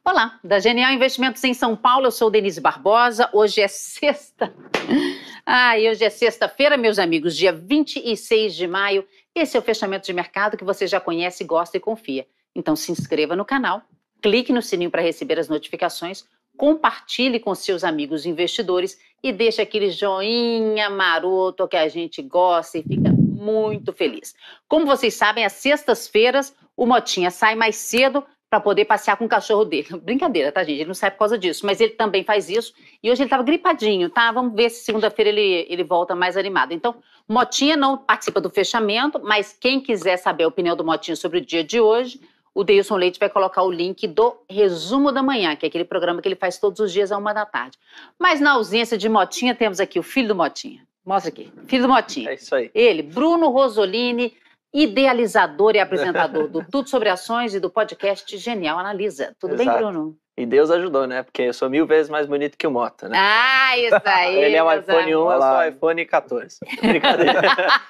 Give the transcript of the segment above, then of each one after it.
Olá, da Genial Investimentos em São Paulo, eu sou Denise Barbosa. Hoje é sexta. Hoje é sexta-feira, meus amigos, dia 26 de maio. Esse é o fechamento de mercado que você já conhece, gosta e confia. Então se inscreva no canal, clique no sininho para receber as notificações, compartilhe com seus amigos investidores e deixe aquele joinha maroto que a gente gosta e fica muito feliz. Como vocês sabem, às sextas-feiras o Motinha sai mais cedo para poder passear com o cachorro dele. Brincadeira, tá, gente? Ele não sai por causa disso, mas ele também faz isso. E hoje ele estava gripadinho, tá? Vamos ver se segunda-feira ele volta mais animado. Então, Motinha não participa do fechamento, mas quem quiser saber a opinião do Motinha sobre o dia de hoje, o Deilson Leite vai colocar o link do Resumo da Manhã, que é aquele programa que ele faz todos os dias à 1h da tarde. Mas na ausência de Motinha, temos aqui o filho do Motinha. Mostra aqui. Filho do Motinha. É isso aí. Ele, Bruno Rosolini, idealizador e apresentador do Tudo Sobre Ações e do podcast Genial Analisa. Tudo bem, Bruno? E Deus ajudou, né? Porque eu sou 1000 vezes mais bonito que o Mota, né? Isso aí. Ele é um iPhone 1, eu sou um iPhone 14. Brincadeira.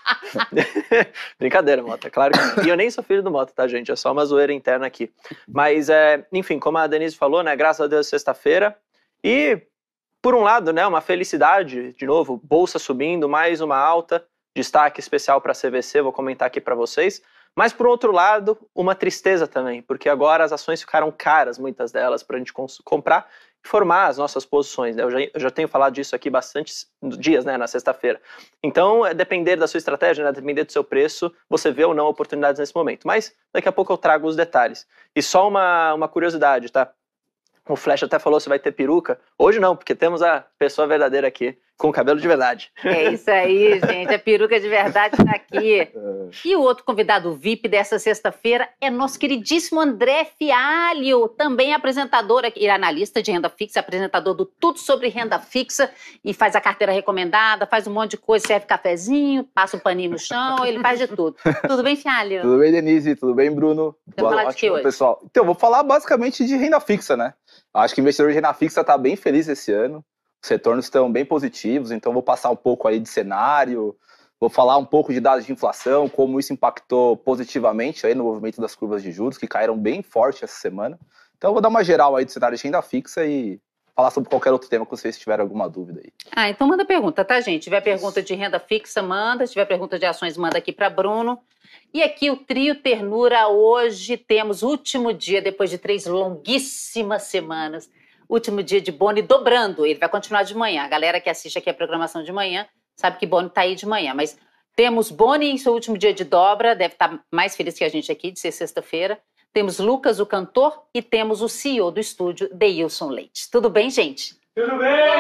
Brincadeira, Mota, claro que não. E eu nem sou filho do Mota, tá, gente? É só uma zoeira interna aqui. Mas, enfim, como a Denise falou, né? Graças a Deus, sexta-feira. E, por um lado, né? Uma felicidade, de novo, bolsa subindo, mais uma alta. Destaque especial para a CVC, vou comentar aqui para vocês. Mas, por outro lado, uma tristeza também, porque agora as ações ficaram caras, muitas delas, para a gente comprar e formar as nossas posições. Né? Eu já tenho falado disso aqui bastantes dias, né, na sexta-feira. Então, é depender da sua estratégia, né, depender do seu preço, você vê ou não oportunidades nesse momento. Mas, daqui a pouco eu trago os detalhes. E só uma curiosidade, tá? O Flash até falou se vai ter peruca. Hoje não, porque temos a pessoa verdadeira aqui, com cabelo de verdade. É isso aí, gente. A peruca de verdade está aqui. E o outro convidado VIP dessa sexta-feira é nosso queridíssimo André Fialho, também apresentador, e analista de renda fixa, apresentador do Tudo Sobre Renda Fixa, e faz a carteira recomendada, faz um monte de coisa, serve cafezinho, passa o paninho no chão, ele faz de tudo. Tudo bem, Fialho? Tudo bem, Denise? Tudo bem, Bruno? Você vai falar de que hoje? Pessoal. Então, vou falar basicamente de renda fixa, né? Acho que o investidor de renda fixa está bem feliz esse ano. Os retornos estão bem positivos, então vou passar um pouco aí de cenário, vou falar um pouco de dados de inflação, como isso impactou positivamente aí no movimento das curvas de juros, que caíram bem forte essa semana. Então vou dar uma geral aí do cenário de renda fixa e falar sobre qualquer outro tema que vocês tiverem alguma dúvida aí. Então manda pergunta, tá, gente? Se tiver pergunta de renda fixa, manda. Se tiver pergunta de ações, manda aqui para Bruno. E aqui o Trio Ternura, hoje temos o último dia, depois de 3 longuíssimas semanas, último dia de Boni dobrando, ele vai continuar de manhã. A galera que assiste aqui a programação de manhã sabe que Boni está aí de manhã, mas temos Boni em seu último dia de dobra, deve estar mais feliz que a gente aqui, de ser sexta-feira. Temos Lucas, o cantor, e temos o CEO do estúdio, Deilson Leite. Tudo bem, gente? Tudo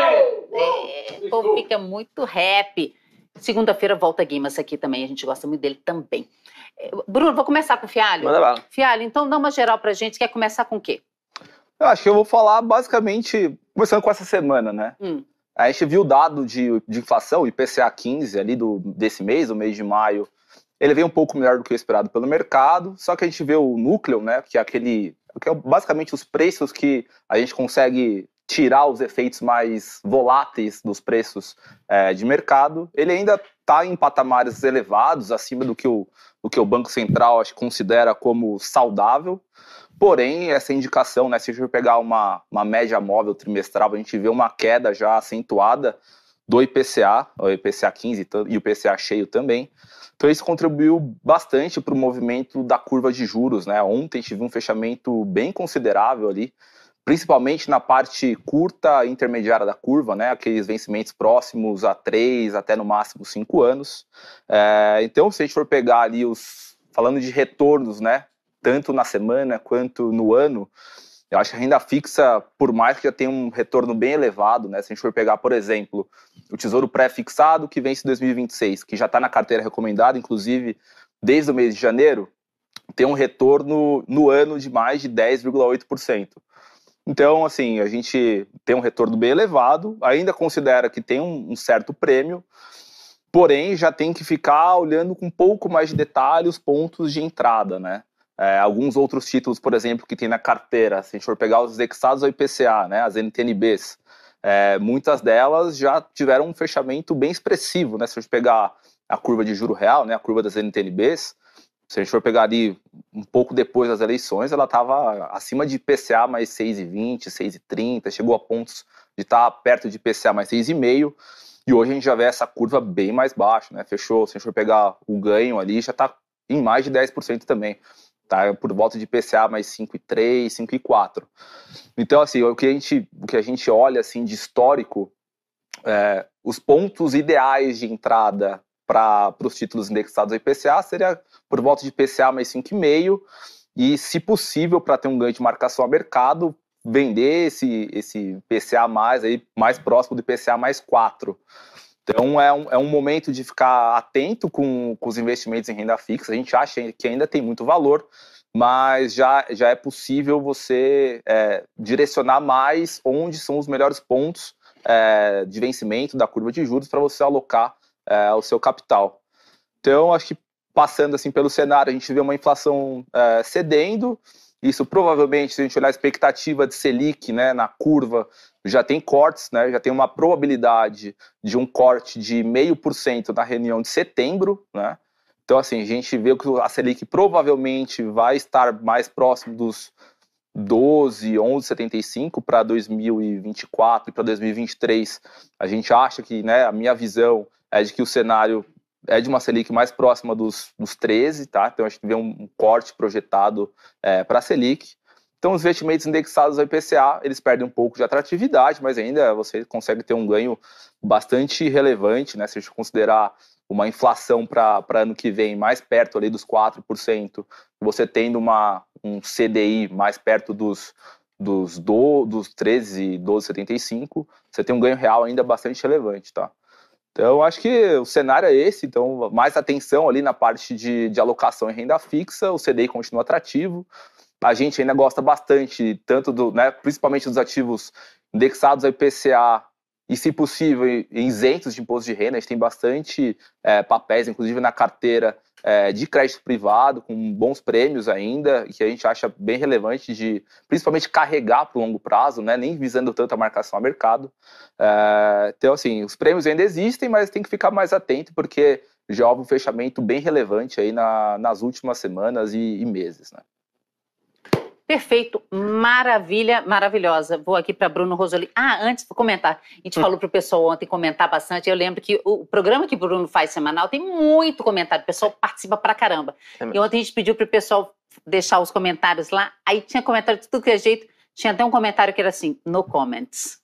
bem! O povo fica muito happy. Segunda-feira volta Guimas aqui também, a gente gosta muito dele também. Bruno, vou começar com o Fialho. Manda bala. Fialho, então dá uma geral pra gente, quer começar com o quê? Eu acho que eu vou falar basicamente, começando com essa semana, né? A gente viu o dado de inflação, IPCA 15 ali desse mês, do mês de maio. Ele veio um pouco melhor do que o esperado pelo mercado, só que a gente vê o núcleo, né? Que é basicamente os preços que a gente consegue tirar os efeitos mais voláteis dos preços de mercado. Ele ainda está em patamares elevados, acima do que o Banco Central acho, considera como saudável. Porém, essa indicação, né, se a gente pegar uma média móvel trimestral, a gente vê uma queda já acentuada do IPCA, o IPCA 15 e o IPCA cheio também. Então isso contribuiu bastante para o movimento da curva de juros, né? Ontem a gente viu um fechamento bem considerável ali, principalmente na parte curta e intermediária da curva, né? Aqueles vencimentos próximos a 3, até no máximo 5 anos. Então, se a gente for pegar ali falando de retornos, né? Tanto na semana quanto no ano, eu acho que a renda fixa, por mais que já tenha um retorno bem elevado, né? Se a gente for pegar, por exemplo, o Tesouro Pré-Fixado, que vence em 2026, que já está na carteira recomendada, inclusive, desde o mês de janeiro, tem um retorno no ano de mais de 10,8%. Então, assim, a gente tem um retorno bem elevado, ainda considera que tem um certo prêmio, porém já tem que ficar olhando com um pouco mais de detalhe os pontos de entrada, né? Alguns outros títulos, por exemplo, que tem na carteira, se a gente for pegar os indexados ao IPCA, né, as NTNBs, muitas delas já tiveram um fechamento bem expressivo, né? Se a gente pegar a curva de juro real, né, a curva das NTNBs, Se a gente for pegar ali um pouco depois das eleições, ela estava acima de IPCA mais 6,20, 6,30, chegou a pontos de estar perto de IPCA mais 6,5, e hoje a gente já vê essa curva bem mais baixa, né? Fechou, se a gente for pegar o ganho ali, já está em mais de 10% também. Tá por volta de IPCA mais 5,3, 5,4. Então, assim, o que a gente olha assim, de histórico, os pontos ideais de entrada para os títulos indexados ao IPCA seria por volta de IPCA mais 5,5 e, se possível, para ter um ganho de marcação a mercado, vender esse IPCA mais próximo do IPCA mais 4. Então é um momento de ficar atento com os investimentos em renda fixa. A gente acha que ainda tem muito valor, mas já é possível você direcionar mais onde são os melhores pontos de vencimento da curva de juros para você alocar o seu capital. Então, acho que passando assim pelo cenário, a gente vê uma inflação cedendo. Isso provavelmente, se a gente olhar a expectativa de Selic, né, na curva, já tem cortes, né, já tem uma probabilidade de um corte de 0,5% na reunião de setembro, né? Então, assim, a gente vê que a Selic provavelmente vai estar mais próximo dos 12, 11,75 para 2024 e para 2023. A gente acha que, né, a minha visão é de que o cenário é de uma Selic mais próxima dos 13, tá? Então a gente vê um corte projetado para a Selic. Então os investimentos indexados ao IPCA, eles perdem um pouco de atratividade, mas ainda você consegue ter um ganho bastante relevante, né? Se a gente considerar uma inflação para ano que vem mais perto ali dos 4%, você tendo um CDI mais perto dos 13, 12,75, você tem um ganho real ainda bastante relevante, tá? Então, acho que o cenário é esse. Então, mais atenção ali na parte de alocação em renda fixa. O CDI continua atrativo. A gente ainda gosta bastante, tanto principalmente dos ativos indexados ao IPCA e, se possível, isentos de imposto de renda. A gente tem bastante papéis, inclusive na carteira de crédito privado, com bons prêmios ainda, que a gente acha bem relevante de, principalmente, carregar para o longo prazo, né, nem visando tanto a marcação a mercado. Então, assim, os prêmios ainda existem, mas tem que ficar mais atento, porque já houve um fechamento bem relevante aí nas últimas semanas e meses, né? Perfeito, maravilha, maravilhosa. Vou aqui para Bruno Rosolini. Antes, vou comentar. A gente falou para o pessoal ontem comentar bastante. Eu lembro que o programa que o Bruno faz semanal tem muito comentário. O pessoal participa pra caramba. E ontem a gente pediu para o pessoal deixar os comentários lá. Aí tinha comentário de tudo que é jeito. Tinha até um comentário que era assim, no comments.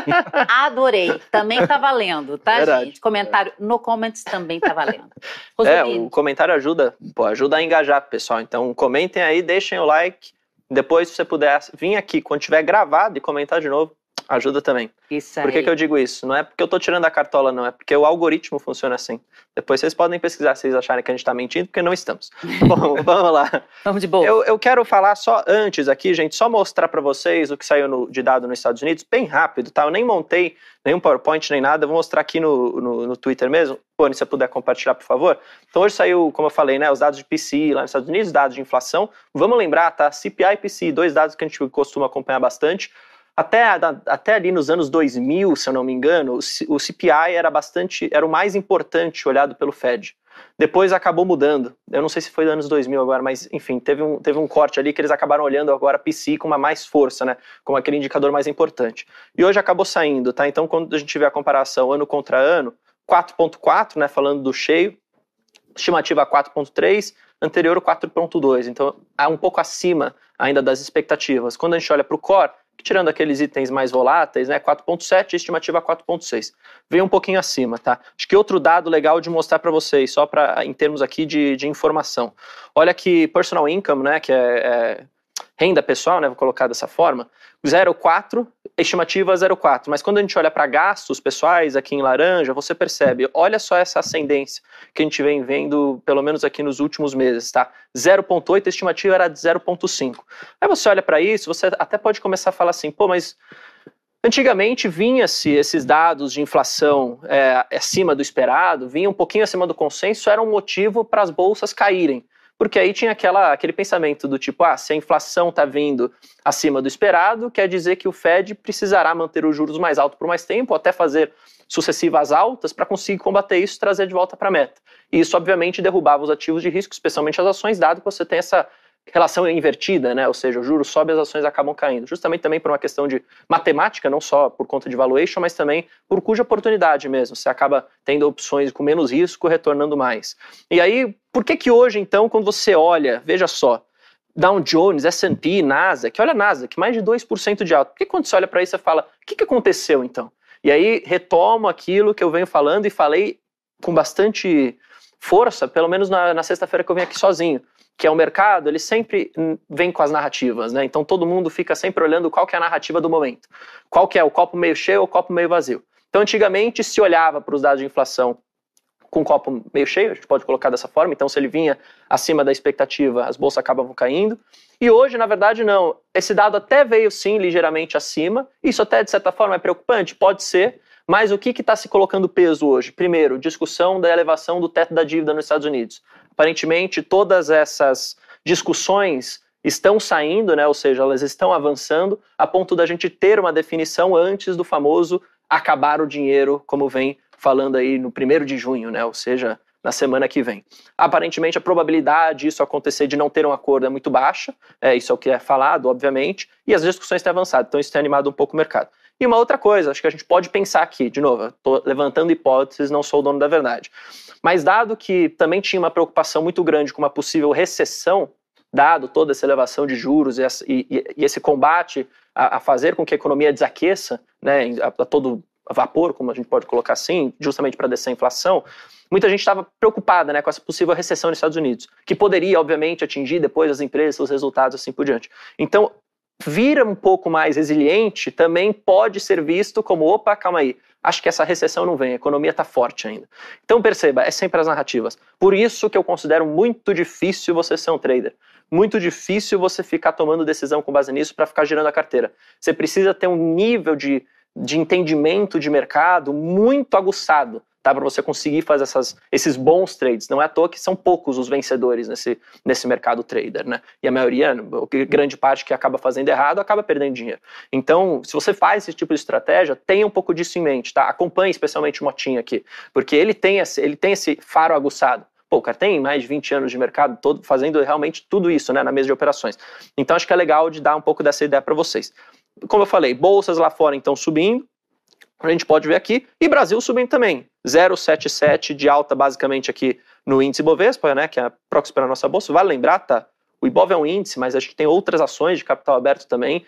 Adorei. Também tá valendo, tá, verdade, gente? Comentário no comments também tá valendo. O comentário ajuda a engajar, pessoal. Então comentem aí, deixem o like. Depois, se você puder vir aqui, quando tiver gravado, e comentar de novo, ajuda também. Isso aí. Por que eu digo isso? Não é porque eu tô tirando a cartola, não. É porque o algoritmo funciona assim. Depois vocês podem pesquisar se vocês acharem que a gente tá mentindo, porque não estamos. Bom, vamos lá. Vamos de boa. Eu quero falar só antes aqui, gente, só mostrar pra vocês o que saiu de dado nos Estados Unidos, bem rápido, tá? Eu nem montei nenhum PowerPoint, nem nada. Eu vou mostrar aqui no Twitter mesmo. Pô, se você puder compartilhar, por favor. Então hoje saiu, como eu falei, né, os dados de PCE lá nos Estados Unidos, dados de inflação. Vamos lembrar, tá? CPI e PCE, dois dados que a gente costuma acompanhar bastante. Até ali nos anos 2000, se eu não me engano, o CPI era o mais importante olhado pelo Fed. Depois acabou mudando. Eu não sei se foi dos anos 2000 agora, mas enfim, teve um corte ali que eles acabaram olhando agora PCE com uma mais força, né? Como aquele indicador mais importante. E hoje acabou saindo, tá? Então, quando a gente tiver a comparação ano contra ano, 4,4, né? Falando do cheio, estimativa 4,3, anterior 4,2. Então, é um pouco acima ainda das expectativas. Quando a gente olha para o core, tirando aqueles itens mais voláteis, né, 4,7, estimativa 4,6. Veio um pouquinho acima, tá? Acho que outro dado legal de mostrar para vocês, só em termos aqui de informação. Olha que personal income, né, que é renda pessoal, né, vou colocar dessa forma, 0,4, estimativa 0,4. Mas quando a gente olha para gastos pessoais, aqui em laranja, você percebe, olha só essa ascendência que a gente vem vendo, pelo menos aqui nos últimos meses, tá? 0,8, a estimativa era de 0,5. Aí você olha para isso, você até pode começar a falar assim, pô, mas antigamente vinha-se esses dados de inflação acima do esperado, vinha um pouquinho acima do consenso, era um motivo para as bolsas caírem. porque aí tinha aquele pensamento do tipo, se a inflação está vindo acima do esperado, quer dizer que o Fed precisará manter os juros mais altos por mais tempo, ou até fazer sucessivas altas para conseguir combater isso e trazer de volta para a meta. E isso, obviamente, derrubava os ativos de risco, especialmente as ações, dado que você tem essa relação invertida, né? Ou seja, o juro sobe e as ações acabam caindo. Justamente também por uma questão de matemática, não só por conta de valuation, mas também por cuja oportunidade mesmo. Você acaba tendo opções com menos risco, retornando mais. E aí, por que hoje, então, quando você olha, veja só, Dow Jones, S&P, Nasdaq, olha a Nasdaq, mais de 2% de alta. Por que quando você olha para isso, você fala, o que aconteceu então? E aí, retomo aquilo que eu venho falando e falei com bastante força, pelo menos na sexta-feira que eu vim aqui sozinho, que é o mercado, ele sempre vem com as narrativas, né? Então todo mundo fica sempre olhando qual que é a narrativa do momento. Qual que é o copo meio cheio ou o copo meio vazio. Então antigamente se olhava para os dados de inflação com o copo meio cheio, a gente pode colocar dessa forma, então se ele vinha acima da expectativa, as bolsas acabavam caindo. E hoje, na verdade, não. Esse dado até veio sim ligeiramente acima, isso até de certa forma é preocupante, pode ser, mas o que está se colocando peso hoje? Primeiro, discussão da elevação do teto da dívida nos Estados Unidos. Aparentemente, todas essas discussões estão saindo, né? Ou seja, elas estão avançando a ponto da gente ter uma definição antes do famoso acabar o dinheiro, como vem falando aí no 1º de junho, né? Ou seja, na semana que vem. Aparentemente, a probabilidade disso acontecer de não ter um acordo é muito baixa, isso é o que é falado, obviamente, e as discussões têm avançado, então isso tem animado um pouco o mercado. E uma outra coisa, acho que a gente pode pensar aqui, de novo, eu estou levantando hipóteses, não sou o dono da verdade, mas dado que também tinha uma preocupação muito grande com uma possível recessão, dado toda essa elevação de juros e esse combate a fazer com que a economia desaqueça, né, a todo vapor, como a gente pode colocar assim, justamente para descer a inflação, muita gente estava preocupada, né, com essa possível recessão nos Estados Unidos, que poderia, obviamente, atingir depois as empresas, os resultados, assim por diante. Então, vira um pouco mais resiliente também pode ser visto como, opa, calma aí, acho que essa recessão não vem, a economia está forte ainda. Então perceba, é sempre as narrativas. Por isso que eu considero muito difícil você ser um trader. Muito difícil você ficar tomando decisão com base nisso para ficar girando a carteira. Você precisa ter um nível de entendimento de mercado muito aguçado, tá, para você conseguir fazer esses bons trades. Não é à toa que são poucos os vencedores nesse mercado trader, né? E a maioria, grande parte que acaba fazendo errado, acaba perdendo dinheiro. Então, se você faz esse tipo de estratégia, tenha um pouco disso em mente, tá? Acompanhe especialmente o Motinha aqui, porque ele tem esse faro aguçado. Pô, o cara tem mais de 20 anos de mercado todo fazendo realmente tudo isso, né, na mesa de operações. Então, acho que é legal de dar um pouco dessa ideia para vocês. Como eu falei, bolsas lá fora então subindo, a gente pode ver aqui, e Brasil subindo também, 0,77 de alta basicamente aqui no índice Bovespa, né, que é a proxy para a nossa bolsa. Vale lembrar, tá? O Ibov é um índice, mas acho que tem outras ações de capital aberto também.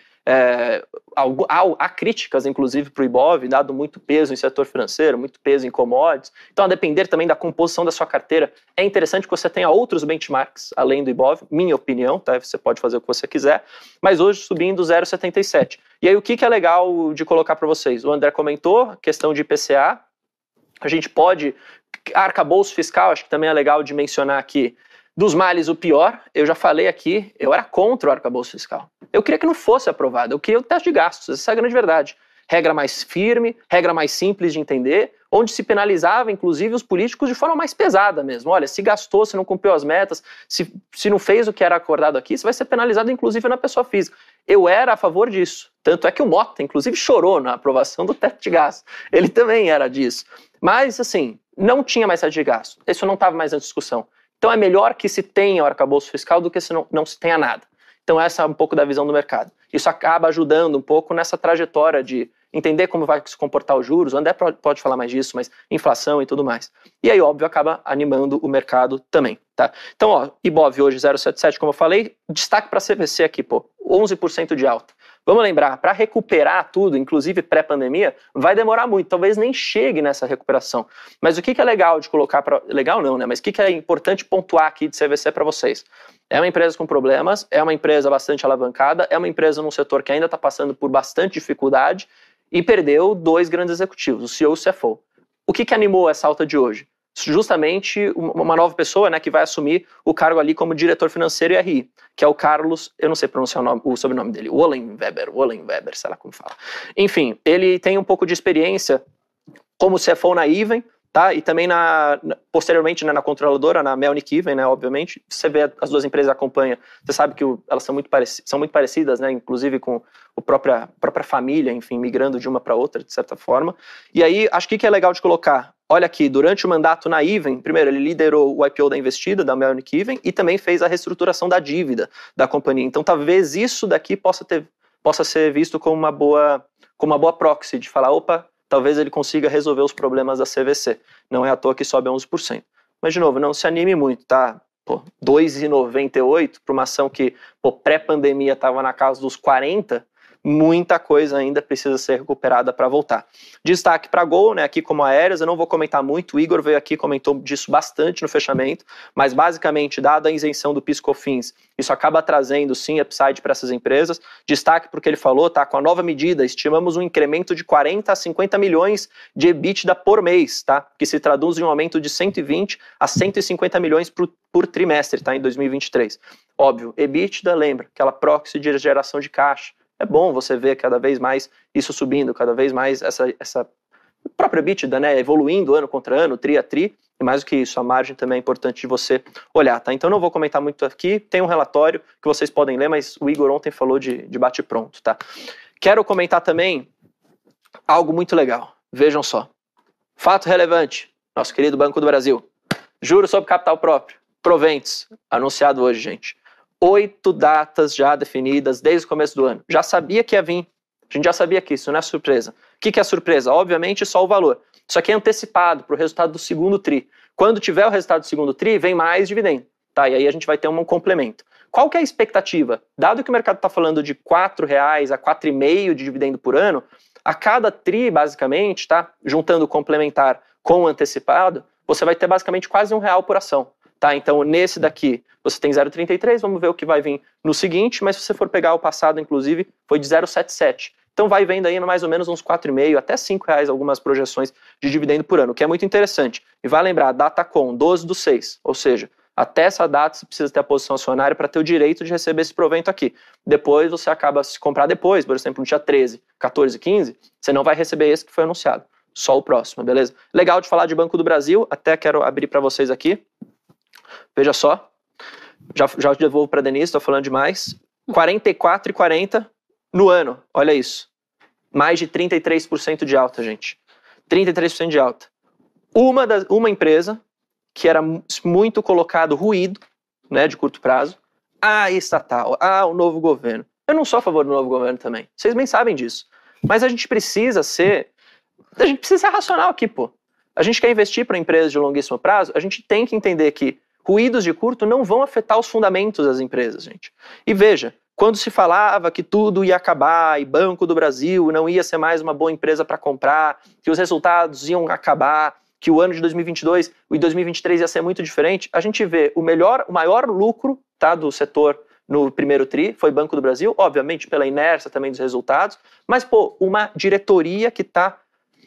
Há críticas, inclusive, para o Ibov, dado muito peso em setor financeiro, muito peso em commodities. Então, a depender também da composição da sua carteira, é interessante que você tenha outros benchmarks, além do Ibov, minha opinião, tá? Você pode fazer o que você quiser, mas hoje subindo 0,77. E aí, o que é legal de colocar para vocês? O André comentou, questão de IPCA, a gente pode, arcabouço fiscal, acho que também é legal de mencionar aqui, dos males o pior, eu já falei aqui, eu era contra o arcabouço fiscal. Eu queria que não fosse aprovado, eu queria o teto de gastos, essa é a grande verdade. Regra mais firme, regra mais simples de entender, onde se penalizava, inclusive, os políticos de forma mais pesada mesmo. Olha, se gastou, se não cumpriu as metas, se não fez o que era acordado aqui, você vai ser penalizado, inclusive, na pessoa física. Eu era a favor disso. Tanto é que o Mota, inclusive, chorou na aprovação do teto de gastos. Ele também era disso. Mas, assim, não tinha mais teto de gastos. Isso não estava mais na discussão. Então é melhor que se tenha o arcabouço fiscal do que se não se tenha nada. Então essa é um pouco da visão do mercado. Isso acaba ajudando um pouco nessa trajetória de entender como vai se comportar os juros. O André pode falar mais disso, mas inflação e tudo mais. E aí, óbvio, acaba animando o mercado também. Tá? Então, ó, Ibov hoje 0,77, como eu falei, destaque para a CVC aqui, pô, 11% de alta. Vamos lembrar, para recuperar tudo, inclusive pré-pandemia, vai demorar muito, talvez nem chegue nessa recuperação. Mas o que é legal de colocar, legal não, né? Mas o que é importante pontuar aqui de CVC para vocês? É uma empresa com problemas, é uma empresa bastante alavancada, é uma empresa num setor que ainda está passando por bastante dificuldade e perdeu 2 grandes executivos, o CEO e o CFO. O que animou essa alta de hoje? Justamente uma nova pessoa, né, que vai assumir o cargo ali como diretor financeiro e RI, que é o Carlos, eu não sei pronunciar o sobrenome dele, Wollenweber, sei lá como fala. Enfim, ele tem um pouco de experiência como CFO na Iven, tá? E também posteriormente, né, na controladora, na Melnick Even, né, obviamente, você vê as duas empresas acompanham, você sabe que elas são muito parecidas, né, inclusive com a própria família, enfim, migrando de uma para outra, de certa forma. E aí, acho que é legal de colocar, olha aqui, durante o mandato na Even, primeiro, ele liderou o IPO da Investida, da Melnick Even, e também fez a reestruturação da dívida da companhia. Então, talvez isso daqui possa ser visto como uma boa proxy, de falar, opa, talvez ele consiga resolver os problemas da CVC. Não é à toa que sobe a 11%. Mas, de novo, não se anime muito, tá? Pô, 2,98 para uma ação que pré-pandemia estava na casa dos 40, muita coisa ainda precisa ser recuperada para voltar. Destaque para a Gol, né, aqui como aéreas, eu não vou comentar muito, o Igor veio aqui e comentou disso bastante no fechamento, mas basicamente, dada a isenção do PIS/COFINS, isso acaba trazendo sim upside para essas empresas. Destaque porque ele falou, tá, com a nova medida, estimamos um incremento de 40 a 50 milhões de EBITDA por mês, tá, que se traduz em um aumento de 120 a 150 milhões por trimestre, tá, em 2023. Óbvio, EBITDA, lembra, aquela proxy de geração de caixa. É bom você ver cada vez mais isso subindo, cada vez mais essa própria EBITDA, né, evoluindo ano contra ano, tri a tri, e mais do que isso, a margem também é importante de você olhar, tá? Então não vou comentar muito aqui, tem um relatório que vocês podem ler, mas o Igor ontem falou de bate-pronto, tá? Quero comentar também algo muito legal, vejam só. Fato relevante, nosso querido Banco do Brasil, juros sobre capital próprio, Proventos, anunciado hoje, gente. 8 datas já definidas desde o começo do ano. Já sabia que ia vir. A gente já sabia que isso não é surpresa. O que é surpresa? Obviamente só o valor. Isso aqui é antecipado para o resultado do segundo TRI. Quando tiver o resultado do segundo TRI, vem mais dividendo. Tá? E aí a gente vai ter um complemento. Qual que é a expectativa? Dado que o mercado está falando de R$ 4,00 a R$ 4,5 de dividendo por ano, a cada TRI, basicamente, tá? Juntando o complementar com o antecipado, você vai ter basicamente quase R$ 1 por ação. Tá? Então, nesse daqui, você tem 0,33, vamos ver o que vai vir no seguinte, mas se você for pegar o passado, inclusive, foi de 0,77. Então, vai vendo aí mais ou menos uns 4,5 até R$ 5,00 algumas projeções de dividendo por ano, o que é muito interessante. E vai lembrar, data com 12/6, ou seja, até essa data você precisa ter a posição acionária para ter o direito de receber esse provento aqui. Depois você acaba, se comprar depois, por exemplo, no dia 13, 14, 15, você não vai receber esse que foi anunciado, só o próximo, beleza? Legal de falar de Banco do Brasil, até quero abrir para vocês aqui. Veja só, já devolvo para a Denise, estou falando demais. 44,40 no ano, olha isso. Mais de 33% de alta, gente. 33% de alta. Uma empresa que era muito colocado ruído, né, de curto prazo, estatal, o novo governo. Eu não sou a favor do novo governo também, vocês bem sabem disso. Mas a gente precisa ser racional aqui, pô. A gente quer investir para empresas de longuíssimo prazo, a gente tem que entender que ruídos de curto não vão afetar os fundamentos das empresas, gente. E veja, quando se falava que tudo ia acabar e Banco do Brasil não ia ser mais uma boa empresa para comprar, que os resultados iam acabar, que o ano de 2022 e 2023 ia ser muito diferente, a gente vê o maior lucro, tá, do setor no primeiro TRI foi Banco do Brasil, obviamente pela inércia também dos resultados, mas uma diretoria que está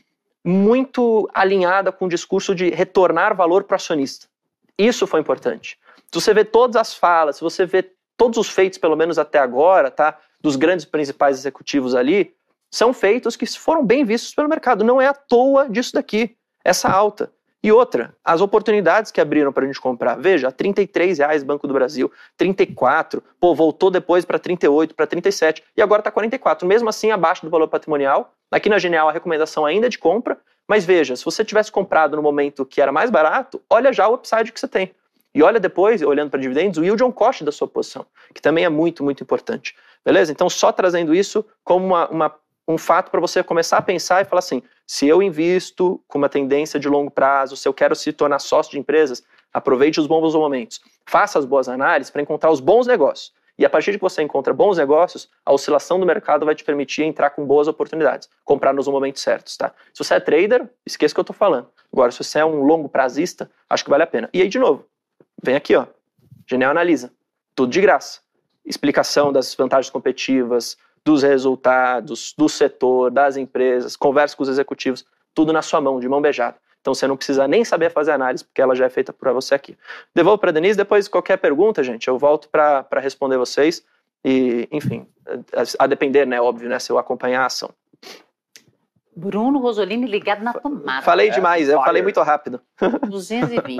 muito alinhada com o discurso de retornar valor para o acionista. Isso foi importante. Se você vê todas as falas, se você vê todos os feitos, pelo menos até agora, tá, dos grandes principais executivos ali, são feitos que foram bem vistos pelo mercado. Não é à toa disso daqui, essa alta. E outra, as oportunidades que abriram para a gente comprar. Veja, R$ 33,00 Banco do Brasil, 34, voltou depois para 38, para 37, e agora está 44, mesmo assim abaixo do valor patrimonial. Aqui na Genial a recomendação ainda é de compra, mas veja, se você tivesse comprado no momento que era mais barato, olha já o upside que você tem. E olha depois, olhando para dividendos, o yield on cost da sua posição, que também é muito, muito importante. Beleza? Então, só trazendo isso como um fato para você começar a pensar e falar assim, se eu invisto com uma tendência de longo prazo, se eu quero se tornar sócio de empresas, aproveite os bons momentos. Faça as boas análises para encontrar os bons negócios. E a partir de que você encontra bons negócios, a oscilação do mercado vai te permitir entrar com boas oportunidades, comprar nos momentos certos, tá? Se você é trader, esqueça o que eu estou falando. Agora, se você é um longo prazista, acho que vale a pena. E aí, de novo, vem aqui, ó, Genial analisa, tudo de graça. Explicação das vantagens competitivas, dos resultados, do setor, das empresas, conversa com os executivos, tudo na sua mão, de mão beijada. Então você não precisa nem saber fazer análise, porque ela já é feita por você aqui. Devolvo para a Denise, depois qualquer pergunta, gente, eu volto para responder vocês. E, enfim, a depender, né, óbvio, né, se eu acompanhar a ação. Bruno Rosolini ligado na tomada. Falei demais, eu falei muito rápido. 220.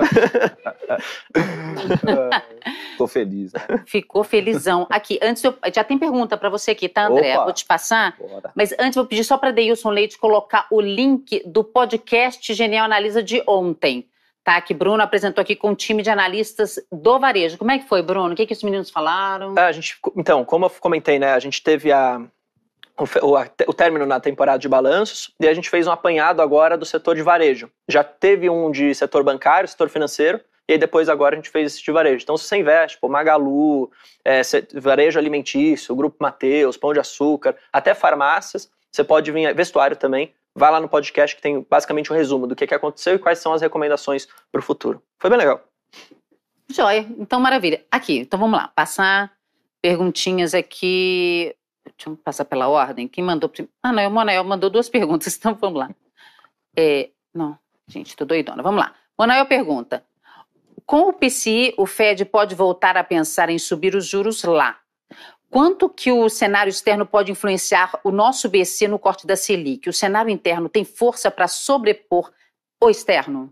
Tô feliz, né? Ficou felizão. Aqui, antes já tem pergunta para você aqui, tá, André? Opa. Vou te passar. Bora. Mas antes vou pedir só para Deilson Leite colocar o link do podcast Genial Analisa de ontem, tá? Que Bruno apresentou aqui com o time de analistas do varejo. Como é que foi, Bruno? O que os meninos falaram? Então, como eu comentei, né? A gente teve o término na temporada de balanços e a gente fez um apanhado agora do setor de varejo. Já teve um de setor bancário, setor financeiro, e aí depois agora a gente fez esse de varejo. Então, se você investe, Magalu, varejo alimentício, Grupo Mateus, Pão de Açúcar, até farmácias, você pode vir, vestuário também, vai lá no podcast que tem basicamente um resumo do que aconteceu e quais são as recomendações para o futuro. Foi bem legal. Joia, então maravilha. Aqui, então vamos lá, passar perguntinhas aqui. Deixa eu passar pela ordem. Quem mandou primeiro? Não, o Monael mandou 2 perguntas, então vamos lá. Não, gente, tô doidona. Vamos lá. Monael pergunta: com o PCI, o Fed pode voltar a pensar em subir os juros lá? Quanto que o cenário externo pode influenciar o nosso BC no corte da Selic? O cenário interno tem força para sobrepor o externo?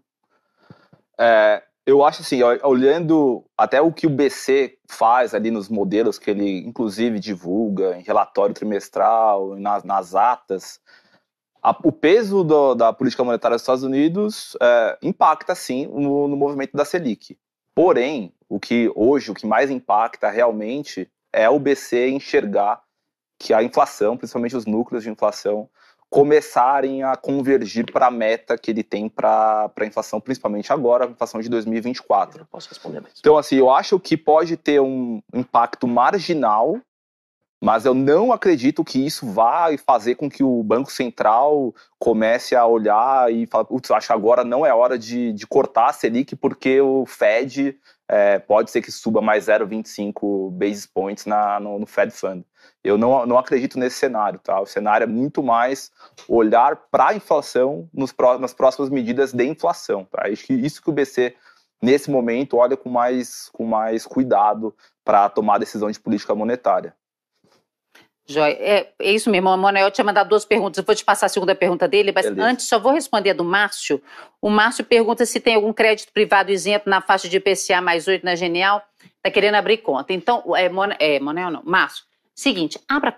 Eu acho assim, olhando até o que o BC faz ali nos modelos que ele, inclusive, divulga em relatório trimestral, nas atas, o peso da política monetária dos Estados Unidos impacta, sim, no movimento da Selic. Porém, o que mais impacta realmente é o BC enxergar que a inflação, principalmente os núcleos de inflação, começarem a convergir para a meta que ele tem para a inflação, principalmente agora, a inflação de 2024. Eu posso responder mesmo. Então, assim, eu acho que pode ter um impacto marginal, mas eu não acredito que isso vai fazer com que o Banco Central comece a olhar e falar, acho que agora não é hora de cortar a Selic, porque o Fed pode ser que suba mais 0,25 basis points no Fed Fund. Eu não acredito nesse cenário, tá? O cenário é muito mais olhar para a inflação nas próximas medidas de inflação, tá? Acho que isso que o BC, nesse momento, olha com mais cuidado para tomar decisão de política monetária. Joia, é isso mesmo, o Manuel tinha mandado 2 perguntas, eu vou te passar a segunda pergunta dele, mas Beleza. Antes só vou responder a do Márcio. O Márcio pergunta se tem algum crédito privado isento na faixa de IPCA mais 8 na Genial, tá querendo abrir conta. Então, Manuel não, Márcio, seguinte, abra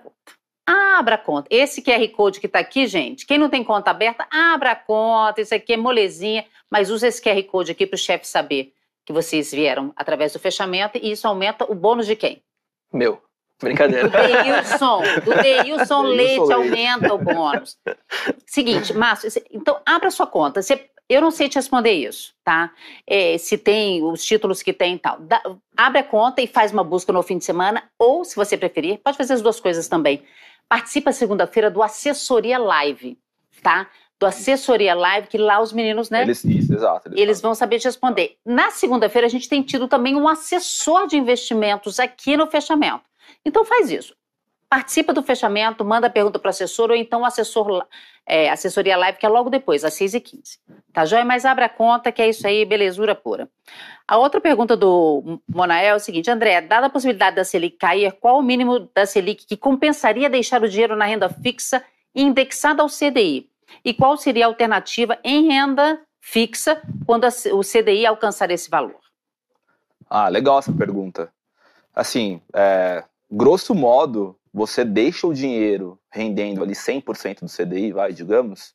a conta, esse QR Code que tá aqui, gente, quem não tem conta aberta, abra a conta, isso aqui é molezinha, mas usa esse QR Code aqui para o chefe saber que vocês vieram através do fechamento e isso aumenta o bônus de quem? Meu. Brincadeira. Do Deilson Leite aumenta o bônus. Seguinte, Márcio, então abra sua conta. Eu não sei te responder isso, tá? Se tem os títulos que tem e tal. Abre a conta e faz uma busca no fim de semana, ou, se você preferir, pode fazer as 2 coisas também. Participa segunda-feira do Assessoria Live, tá? Do Assessoria Live, que lá os meninos, né? Exato. Eles vão saber te responder. Na segunda-feira, a gente tem tido também um assessor de investimentos aqui no fechamento. Então faz isso, participa do fechamento, manda a pergunta para o assessor ou então o assessoria live que é logo depois, às 6h15, tá joia? Mas abre a conta que é isso aí, belezura pura. A outra pergunta do Monael é o seguinte: André, dada a possibilidade da Selic cair, qual o mínimo da Selic que compensaria deixar o dinheiro na renda fixa indexada ao CDI? E qual seria a alternativa em renda fixa quando o CDI alcançar esse valor? Legal essa pergunta. Assim, grosso modo, você deixa o dinheiro rendendo ali 100% do CDI, digamos,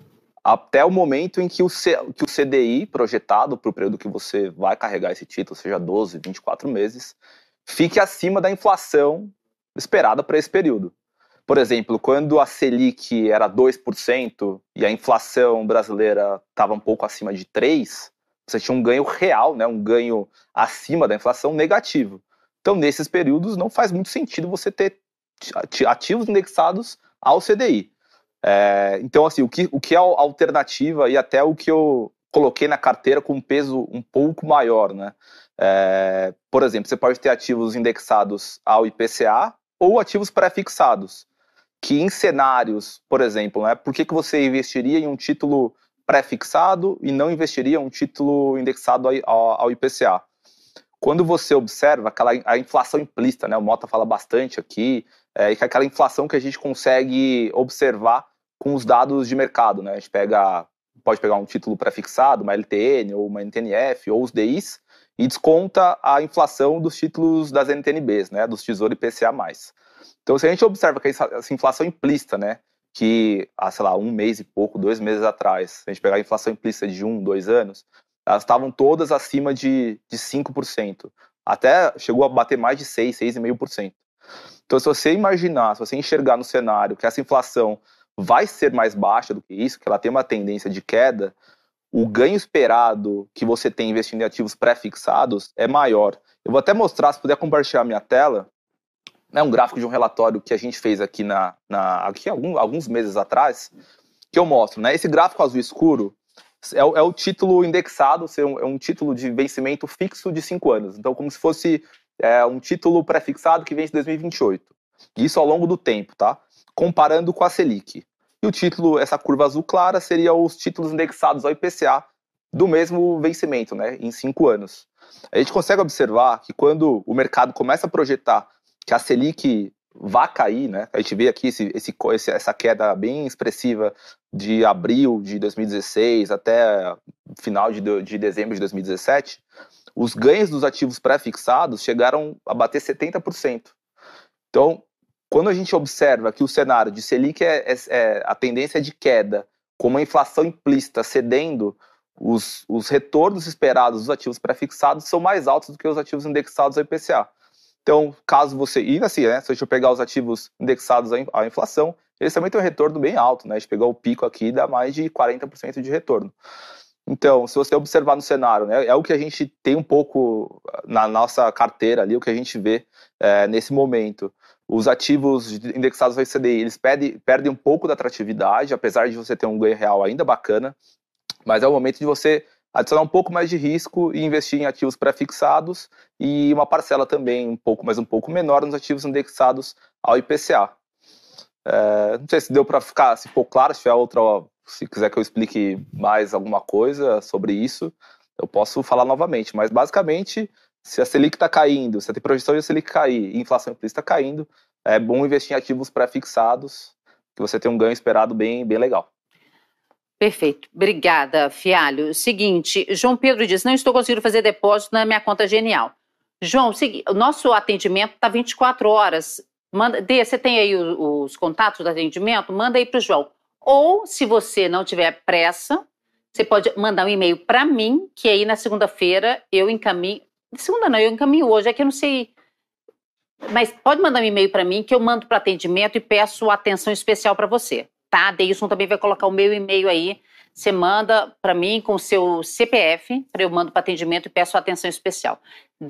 até o momento em que o CDI projetado para o período que você vai carregar esse título, seja 12, 24 meses, fique acima da inflação esperada para esse período. Por exemplo, quando a Selic era 2% e a inflação brasileira estava um pouco acima de 3%, você tinha um ganho real, né, um ganho acima da inflação negativo. Então, nesses períodos, não faz muito sentido você ter ativos indexados ao CDI. Então, assim, o que é a alternativa e até o que eu coloquei na carteira com um peso um pouco maior, né? Por exemplo, você pode ter ativos indexados ao IPCA ou ativos pré-fixados, que em cenários, por exemplo, né, por que você investiria em um título pré-fixado e não investiria em um título indexado ao IPCA? Quando você observa a inflação implícita, né, o Mota fala bastante aqui, e que é aquela inflação que a gente consegue observar com os dados de mercado, né? A gente pode pegar um título pré-fixado, uma LTN ou uma NTNF ou os DIs e desconta a inflação dos títulos das NTNBs, né? Dos Tesouro IPCA+. Então, se a gente observa que essa inflação implícita, né? Que há, sei lá, 1 mês e pouco, 2 meses atrás, se a gente pegar a inflação implícita de 1, 2 anos, elas estavam todas acima de 5%. Até chegou a bater mais de 6, 6,5%. Então, se você imaginar, se você enxergar no cenário que essa inflação vai ser mais baixa do que isso, que ela tem uma tendência de queda, o ganho esperado que você tem investindo em ativos pré-fixados é maior. Eu vou até mostrar, se puder compartilhar minha tela, né, um gráfico de um relatório que a gente fez aqui aqui alguns meses atrás, que eu mostro, né? Esse gráfico azul escuro é o título indexado, é um título de vencimento fixo de 5 anos. Então, como se fosse um título pré-fixado que vence em 2028. Isso ao longo do tempo, tá? Comparando com a Selic. E o título, essa curva azul clara, seria os títulos indexados ao IPCA do mesmo vencimento, né? Em 5 anos. A gente consegue observar que quando o mercado começa a projetar que a Selic vai cair, né? A gente vê aqui essa queda bem expressiva de abril de 2016 até final de dezembro de 2017, os ganhos dos ativos pré-fixados chegaram a bater 70%. Então, quando a gente observa que o cenário de Selic a tendência é de queda, com uma inflação implícita cedendo, os retornos esperados dos ativos pré-fixados são mais altos do que os ativos indexados ao IPCA. Então, caso você... E assim, né, se a gente pegar os ativos indexados à inflação, eles também têm um retorno bem alto, né? A gente pegou o pico aqui e dá mais de 40% de retorno. Então, se você observar no cenário, né, é o que a gente tem um pouco na nossa carteira ali, o que a gente vê nesse momento. Os ativos indexados ao CDI, eles perdem um pouco da atratividade, apesar de você ter um ganho real ainda bacana, mas é o momento de você adicionar um pouco mais de risco e investir em ativos pré-fixados e uma parcela também um pouco menor nos ativos indexados ao IPCA. Não sei se deu para ficar, se ficou claro, se tiver se quiser que eu explique mais alguma coisa sobre isso, eu posso falar novamente, mas basicamente, se a Selic está caindo, se tem projeção de a Selic cair e a inflação implícita caindo, é bom investir em ativos pré-fixados, que você tem um ganho esperado bem legal. Perfeito. Obrigada, Fialho. Seguinte, João Pedro diz, não estou conseguindo fazer depósito na minha conta Genial. João, o nosso atendimento está 24 horas. Você tem aí os contatos do atendimento? Manda aí para o João. Ou, se você não tiver pressa, você pode mandar um e-mail para mim, que aí na segunda-feira eu encaminho. Segunda não, eu encaminho hoje, é que eu não sei. Mas pode mandar um e-mail para mim, que eu mando para atendimento e peço atenção especial para você. Tá? Deilson também vai colocar o meu e-mail aí. Você manda para mim com o seu CPF, para eu mando para atendimento e peço atenção especial.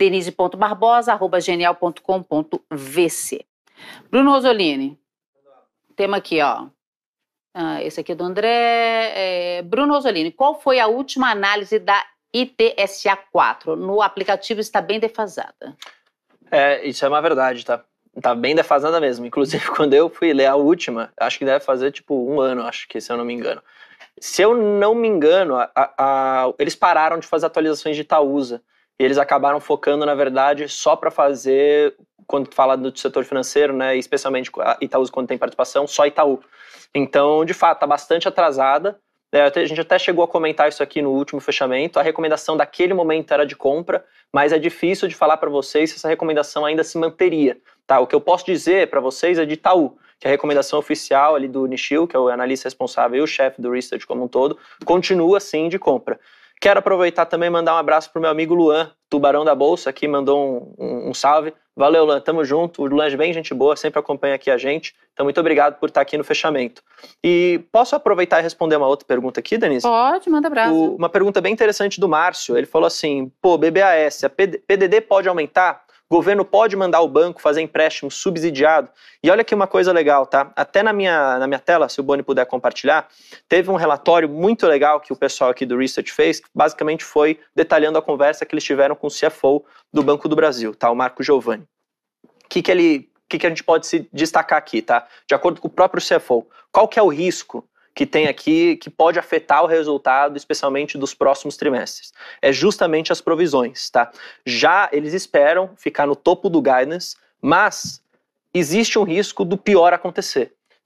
denise.barbosa@genial.com.vc. Bruno Rosolini. Tema aqui, ó. Esse aqui é do André. Bruno Rosolini, qual foi a última análise da ITSA4? No aplicativo está bem defasada. Isso é uma verdade, tá? Tá bem defasada mesmo. Inclusive, quando eu fui ler a última, acho que deve fazer tipo 1 ano, acho que, se eu não me engano. Se eu não me engano, eles pararam de fazer atualizações de Itaúsa. E eles acabaram focando, na verdade, só para fazer, quando fala do setor financeiro, né, especialmente Itaúsa quando tem participação, só Itaú. Então, de fato, tá bastante atrasada. A gente até chegou a comentar isso aqui no último fechamento. A recomendação daquele momento era de compra, mas é difícil de falar para vocês se essa recomendação ainda se manteria. Tá? O que eu posso dizer para vocês é de Itaú, que a recomendação oficial ali do Nishio, que é o analista responsável e o chefe do research como um todo, continua sim de compra. Quero aproveitar também e mandar um abraço pro meu amigo Luan, tubarão da Bolsa, que mandou um salve. Valeu, Luan, tamo junto. O Luan é bem gente boa, sempre acompanha aqui a gente. Então, muito obrigado por estar aqui no fechamento. E posso aproveitar e responder uma outra pergunta aqui, Denise? Pode, manda abraço. Uma pergunta bem interessante do Márcio. Ele falou assim, BBAS, a PDD pode aumentar? O governo pode mandar o banco fazer empréstimo subsidiado? E olha aqui uma coisa legal, tá? Até na minha tela, se o Boni puder compartilhar, teve um relatório muito legal que o pessoal aqui do Research fez, que basicamente foi detalhando a conversa que eles tiveram com o CFO do Banco do Brasil, tá? O Marco Giovanni. O que a gente pode se destacar aqui, tá? De acordo com o próprio CFO, qual que é o risco que tem aqui, que pode afetar o resultado, especialmente dos próximos trimestres? É justamente as provisões, tá? Já eles esperam ficar no topo do guidance, mas existe um risco do pior acontecer.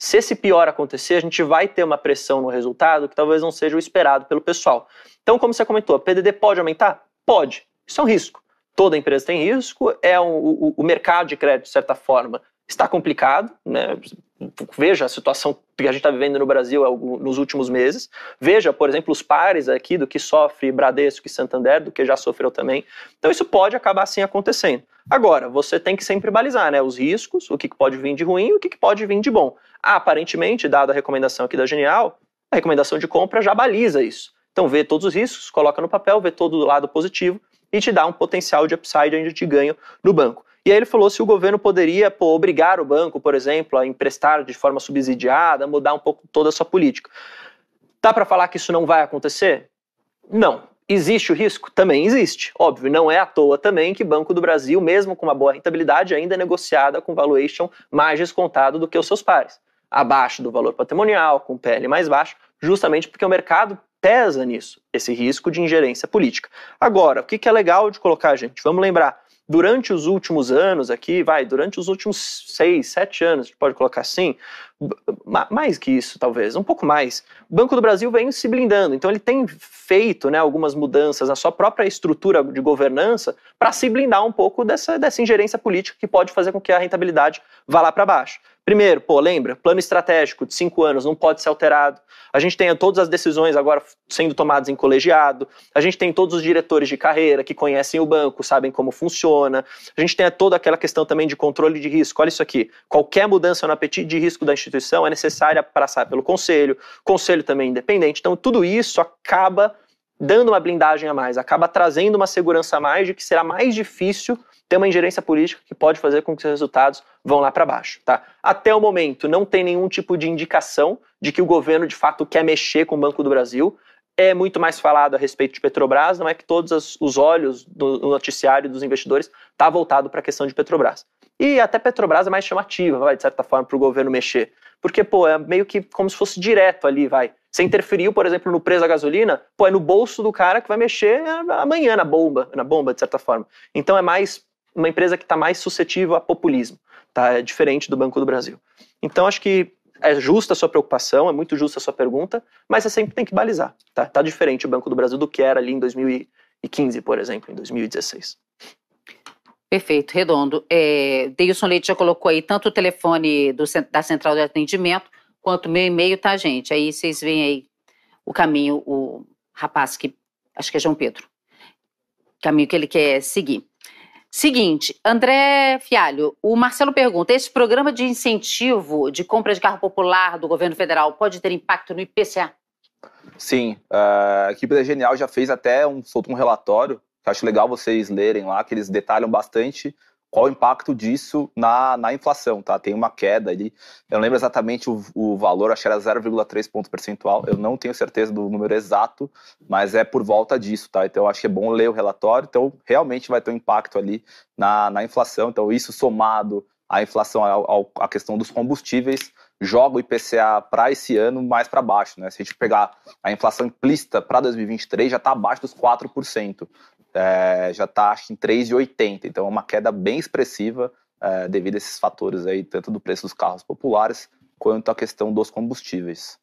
Se esse pior acontecer, a gente vai ter uma pressão no resultado que talvez não seja o esperado pelo pessoal. Então, como você comentou, a PDD pode aumentar? Pode. Isso é um risco. Toda empresa tem risco, o mercado de crédito, de certa forma, está complicado, né? Veja a situação que a gente está vivendo no Brasil nos últimos meses. Veja, por exemplo, os pares aqui do que sofre Bradesco e Santander, do que já sofreu também. Então isso pode acabar assim acontecendo. Agora, você tem que sempre balizar, né, os riscos, o que pode vir de ruim e o que pode vir de bom. Aparentemente, dada a recomendação aqui da Genial, a recomendação de compra já baliza isso. Então vê todos os riscos, coloca no papel, vê todo o lado positivo e te dá um potencial de upside ainda de ganho no banco. E aí ele falou se o governo poderia obrigar o banco, por exemplo, a emprestar de forma subsidiada, mudar um pouco toda a sua política. Dá para falar que isso não vai acontecer? Não. Existe o risco? Também existe. Óbvio, não é à toa também que Banco do Brasil, mesmo com uma boa rentabilidade, ainda é negociada com valuation mais descontado do que os seus pares. Abaixo do valor patrimonial, com PL mais baixo, justamente porque o mercado pesa nisso, esse risco de ingerência política. Agora, o que é legal de colocar, gente? Vamos lembrar. Durante os últimos anos aqui, durante os últimos 6, 7 anos, a gente pode colocar assim, mais que isso talvez, um pouco mais, o Banco do Brasil vem se blindando, então ele tem feito, né, algumas mudanças na sua própria estrutura de governança para se blindar um pouco dessa ingerência política que pode fazer com que a rentabilidade vá lá para baixo. Primeiro, lembra, plano estratégico de 5 anos não pode ser alterado. A gente tem todas as decisões agora sendo tomadas em colegiado. A gente tem todos os diretores de carreira que conhecem o banco, sabem como funciona. A gente tem toda aquela questão também de controle de risco. Olha isso aqui. Qualquer mudança no apetite de risco da instituição é necessária passar pelo conselho. Conselho também independente. Então, tudo isso acaba dando uma blindagem a mais, acaba trazendo uma segurança a mais de que será mais difícil ter uma ingerência política que pode fazer com que os resultados vão lá para baixo. Tá? Até o momento, não tem nenhum tipo de indicação de que o governo, de fato, quer mexer com o Banco do Brasil. É muito mais falado a respeito de Petrobras, não é que todos os olhos do noticiário dos investidores está voltado para a questão de Petrobras. E até Petrobras é mais chamativa, de certa forma, para o governo mexer. Porque, é meio que como se fosse direto ali, Você interferiu, por exemplo, no preço da gasolina, é no bolso do cara que vai mexer amanhã na bomba, de certa forma. Então é mais uma empresa que está mais suscetível a populismo, tá? É diferente do Banco do Brasil. Então acho que é justa a sua preocupação, é muito justa a sua pergunta, mas você sempre tem que balizar, tá? Tá diferente o Banco do Brasil do que era ali em 2015, por exemplo, em 2016. Perfeito, redondo. Deilson Leite já colocou aí tanto o telefone da central de atendimento, quanto o meu e-mail, tá, gente? Aí vocês veem aí o caminho, o rapaz que, acho que é João Pedro, caminho que ele quer seguir. Seguinte, André Fialho, o Marcelo pergunta, esse programa de incentivo de compra de carro popular do governo federal pode ter impacto no IPCA? Sim, a equipe da Genial já fez até soltou um relatório, que eu acho legal vocês lerem lá, que eles detalham bastante qual o impacto disso na inflação, tá? Tem uma queda ali, eu não lembro exatamente o valor, acho que era 0,3 ponto percentual, eu não tenho certeza do número exato, mas é por volta disso, tá? Então eu acho que é bom ler o relatório, então realmente vai ter um impacto ali na inflação, então isso somado à inflação, à questão dos combustíveis, joga o IPCA para esse ano mais para baixo, né? Se a gente pegar a inflação implícita para 2023, já está abaixo dos 4%. Já está acho que em 3,80, então é uma queda bem expressiva devido a esses fatores aí, tanto do preço dos carros populares quanto a questão dos combustíveis.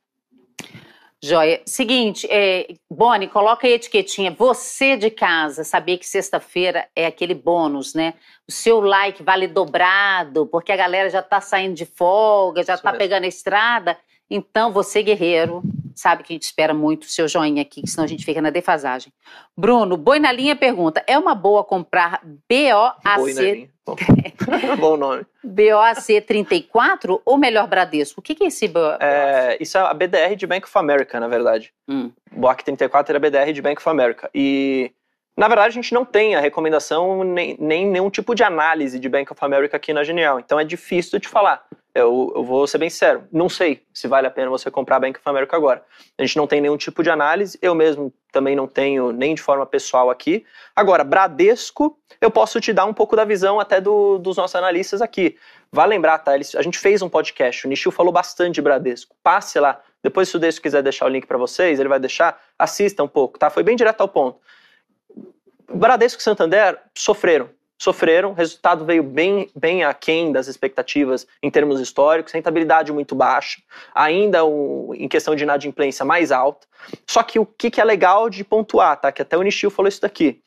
Joia. Seguinte, Boni, coloca aí a etiquetinha, você de casa, saber que sexta-feira é aquele bônus, né? O seu like vale dobrado, porque a galera já tá saindo de folga, já tá pegando a estrada, então você guerreiro, sabe que a gente espera muito o seu joinha aqui, senão a gente fica na defasagem. Bruno, Boi na Linha pergunta, é uma boa comprar BOAC... Boi na Linha. Bom nome. BOAC 34 ou melhor Bradesco? O que é esse BOAC? Isso é a BDR de Bank of America, na verdade. BOAC 34 era a BDR de Bank of America. E, na verdade, a gente não tem a recomendação nem nenhum tipo de análise de Bank of America aqui na Genial. Então é difícil de falar. Eu vou ser bem sincero, não sei se vale a pena você comprar a Bank of America agora. A gente não tem nenhum tipo de análise, eu mesmo também não tenho nem de forma pessoal aqui. Agora, Bradesco, eu posso te dar um pouco da visão até dos nossos analistas aqui. Vai lembrar, tá? A gente fez um podcast, o Nishio falou bastante de Bradesco. Passe lá, depois se o Deus quiser deixar o link para vocês, ele vai deixar, assista um pouco, tá? Foi bem direto ao ponto. Bradesco e Santander sofreram. sofreram, o resultado veio bem aquém das expectativas em termos históricos, rentabilidade muito baixa, ainda em questão de inadimplência mais alta. Só que o que é legal de pontuar, tá? Que até o Nishio falou isso daqui.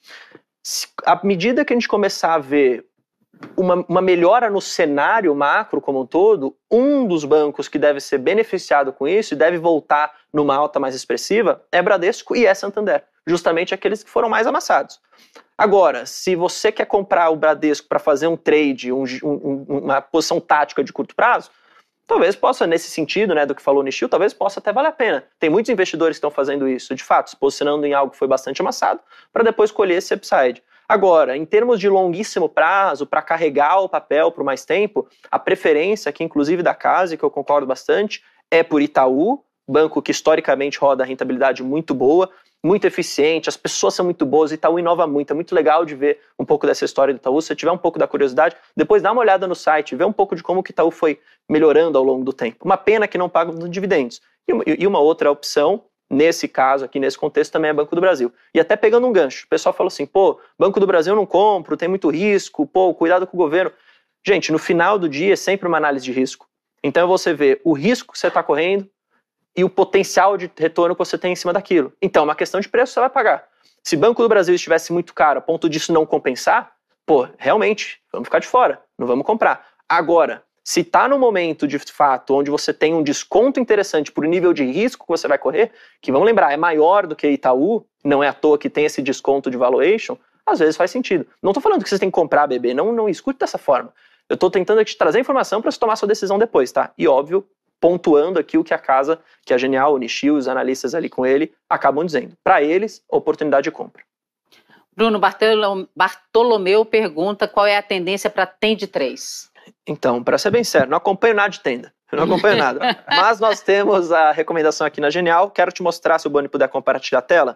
À medida que a gente começar a ver uma melhora no cenário macro como um todo, um dos bancos que deve ser beneficiado com isso e deve voltar numa alta mais expressiva é Bradesco e é Santander, justamente aqueles que foram mais amassados. Agora, se você quer comprar o Bradesco para fazer um trade, uma posição tática de curto prazo, talvez possa, nesse sentido, né, do que falou o Nishio, talvez possa até valer a pena. Tem muitos investidores que estão fazendo isso, de fato, se posicionando em algo que foi bastante amassado, para depois colher esse upside. Agora, em termos de longuíssimo prazo, para carregar o papel por mais tempo, a preferência aqui, inclusive da casa, que eu concordo bastante, é por Itaú, banco que historicamente roda a rentabilidade muito boa, muito eficiente, as pessoas são muito boas, Itaú inova muito, é muito legal de ver um pouco dessa história do Itaú. Se você tiver um pouco da curiosidade, depois dá uma olhada no site, vê um pouco de como que Itaú foi melhorando ao longo do tempo. Uma pena que não paga dividendos. E uma outra opção, nesse caso aqui, nesse contexto, também é Banco do Brasil. E até pegando um gancho, o pessoal falou assim, pô, Banco do Brasil eu não compro, tem muito risco, pô, cuidado com o governo. Gente, no final do dia é sempre uma análise de risco. Então você vê o risco que você está correndo e o potencial de retorno que você tem em cima daquilo. Então, é uma questão de preço que você vai pagar. Se Banco do Brasil estivesse muito caro a ponto disso não compensar, pô, realmente, vamos ficar de fora, não vamos comprar. Agora, se está no momento, de fato, onde você tem um desconto interessante por nível de risco que você vai correr, que vamos lembrar, é maior do que Itaú, não é à toa que tem esse desconto de valuation, às vezes faz sentido. Não estou falando que você tem que comprar, bebê, não escute dessa forma. Eu estou tentando te trazer informação para você tomar sua decisão depois, tá? E óbvio, pontuando aqui o que a casa, que a Genial, o Nishio, os analistas ali com ele, acabam dizendo. Para eles, oportunidade de compra. Bruno Bartolomeu pergunta qual é a tendência para Tend 3. Então, para ser bem sério, não acompanho nada de Tenda. Eu não acompanho nada. Mas nós temos a recomendação aqui na Genial. Quero te mostrar, se o Boni puder compartilhar a tela,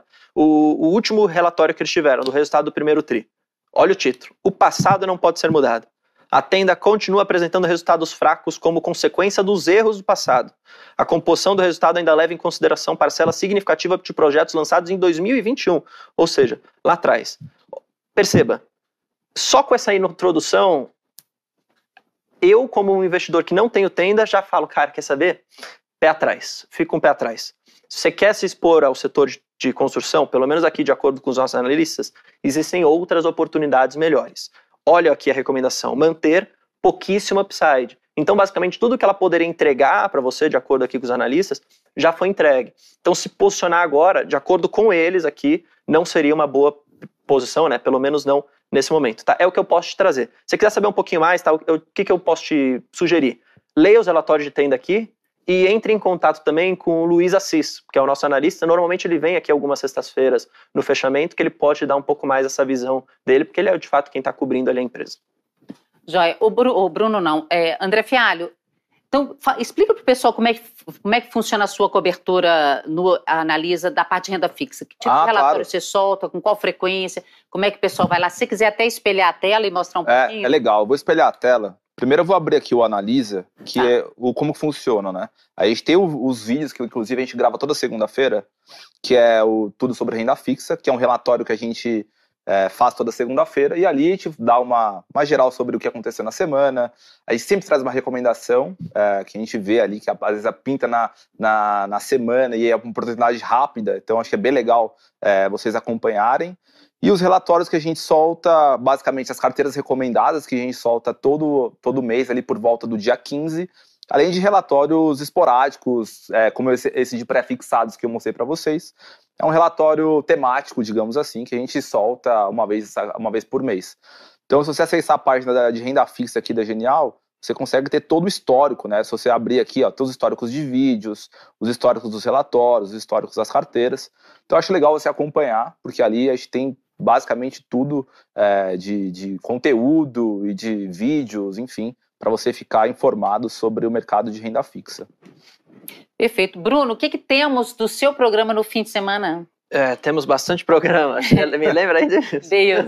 o último relatório que eles tiveram, do resultado do primeiro TRI. Olha o título. O passado não pode ser mudado. A Tenda continua apresentando resultados fracos como consequência dos erros do passado. A composição do resultado ainda leva em consideração parcela significativa de projetos lançados em 2021, ou seja, lá atrás. Perceba, só com essa introdução, eu, como um investidor que não tenho Tenda, já falo, cara, quer saber? Pé atrás, fica com o pé atrás. Se você quer se expor ao setor de construção, pelo menos aqui de acordo com os nossos analistas, existem outras oportunidades melhores. Olha aqui a recomendação, manter pouquíssimo upside. Então, basicamente, tudo que ela poderia entregar para você, de acordo aqui com os analistas, já foi entregue. Então, se posicionar agora, de acordo com eles aqui, não seria uma boa posição, né? Pelo menos não nesse momento, tá? É o que eu posso te trazer. Se você quiser saber um pouquinho mais, tá? O que eu posso te sugerir? Leia os relatórios de Tenda aqui e entre em contato também com o Luiz Assis, que é o nosso analista. Normalmente ele vem aqui algumas sextas-feiras no fechamento, que ele pode te dar um pouco mais essa visão dele, porque ele é de fato quem está cobrindo ali a empresa. Joia. O Bruno não. André Fialho, então explica para o pessoal como é que funciona a sua cobertura no Analisa da parte de renda fixa. Que tipo de relatório você solta, com qual frequência, como é que o pessoal vai lá? Se você quiser até espelhar a tela e mostrar um pouquinho. É legal, eu vou espelhar a tela. Primeiro eu vou abrir aqui o Analisa, que é como funciona, né? Aí a gente tem os vídeos, que inclusive a gente grava toda segunda-feira, que é o Tudo sobre Renda Fixa, que é um relatório que a gente faz toda segunda-feira, e ali a gente dá uma geral sobre o que aconteceu na semana. A gente sempre traz uma recomendação que a gente vê ali, que às vezes pinta na semana, e é uma oportunidade rápida, então acho que é bem legal vocês acompanharem. E os relatórios que a gente solta, basicamente as carteiras recomendadas, que a gente solta todo mês ali por volta do dia 15, além de relatórios esporádicos, como esse de pré-fixados que eu mostrei para vocês. É um relatório temático, digamos assim, que a gente solta uma vez por mês. Então, se você acessar a página de renda fixa aqui da Genial, você consegue ter todo o histórico, né? Se você abrir aqui, todos os históricos de vídeos, os históricos dos relatórios, os históricos das carteiras. Então, eu acho legal você acompanhar, porque ali a gente tem basicamente tudo de conteúdo e de vídeos, enfim, para você ficar informado sobre o mercado de renda fixa. Perfeito. Bruno, o que temos do seu programa no fim de semana? Temos bastante programa. Me lembra ainda disso? Deus.